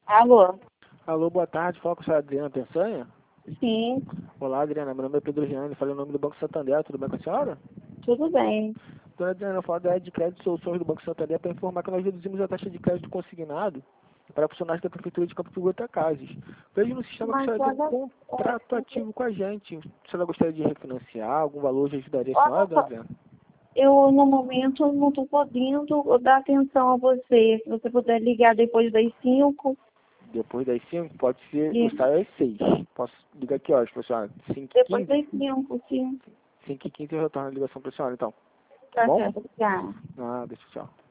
Alô? Alô, boa tarde. Fala com a senhora Adriana Peçanha. Sim, Olá, Adriana. Meu nome é Pedro Gianni. Falei o nome do Banco Santander. Tudo bem com a senhora? tudo bem. Dona Adriana, eu falo da área de crédito e soluções do Banco Santander para informar que nós reduzimos a taxa de crédito consignado para funcionários da Prefeitura de Campo de Goitacazes. Vejo no sistema que a Mas senhora tem olha, um contrato ativo com a gente. A senhora gostaria de refinanciar? Algum valor já ajudaria a senhora, olha Dona só, Adriana? eu no momento não estou podendo dar atenção a você. Se você puder ligar depois das 5, Depois das 5, pode ser, eu e saio às 6. Posso ligar aqui horas para a senhora? 5 e depois 15? das 5, sim. 5 e 15 eu retorno a ligação para a senhora, então. Tá Tá bom? certo, obrigada. Ah, deixa, tchau.